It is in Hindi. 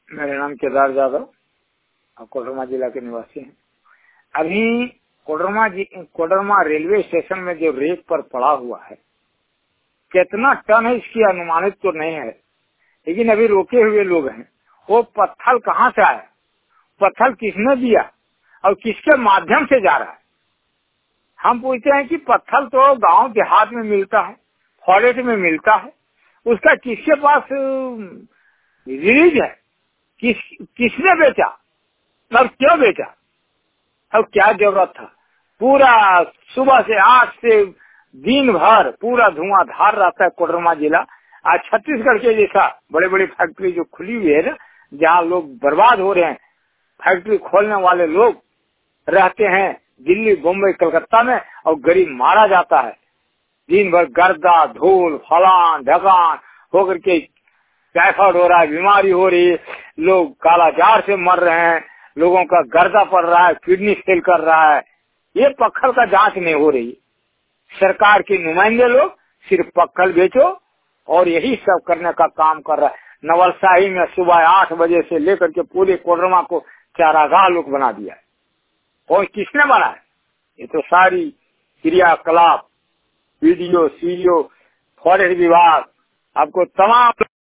मेरा नाम केदार यादव, कोडरमा जिला के निवासी हैं। अभी कोडरमा रेलवे स्टेशन में जो रेत पर पड़ा हुआ है, कितना टन है इसकी अनुमानित तो नहीं है, लेकिन अभी रोके हुए लोग हैं। वो पत्थर कहाँ से आया, पत्थर किसने दिया और किसके माध्यम से जा रहा है? हम पूछते हैं कि पत्थर तो गांव देहात में मिलता है, फॉरेस्ट में मिलता है, उसका किसके पास रिलीज है? किसने बेचा और क्यों बेचा और क्या जरूरत था? पूरा सुबह से 8 से दिन भर पूरा धुआंधार रहता है कोडरमा जिला। आज छत्तीसगढ़ के जैसा बड़े बड़े फैक्ट्री जो खुली हुई है ना, जहाँ लोग बर्बाद हो रहे हैं, फैक्ट्री खोलने वाले लोग रहते हैं दिल्ली, मुंबई, कलकत्ता में, और गरीब मारा जाता है। दिन भर गर्दा, धूल, फलान ढकान होकर के टाइफाइड हो रहा है, बीमारी हो रही है, लोग कालाजार से मर रहे हैं, लोगों का गर्दा पड़ रहा है, किडनी फेल कर रहा है। ये पक्खल का जांच नहीं हो रही। सरकार के नुमाइंदे लोग सिर्फ पक्खल बेचो और यही सब करने का काम कर रहा है। नवलसाही में सुबह 8 बजे से लेकर के पूरे कोडरमा को चारागाह लोग बना दिया है। और किसने बनाया? ये तो सारी क्रियाकलाप, वीडियो, सीडीओ, फॉरेस्ट विभाग, आपको तमाम